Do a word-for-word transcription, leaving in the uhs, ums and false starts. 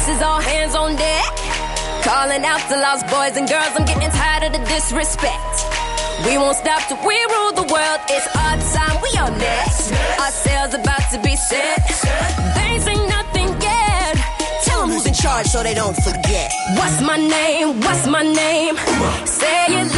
This is all hands on deck. Calling out the lost boys and girls, I'm getting tired of the disrespect. We won't stop till we rule the world. It's our time, we are next. Our sails about to be set. They ain't seen nothing yet. Tell them who's in charge so they don't forget. What's my name? What's my name? Say it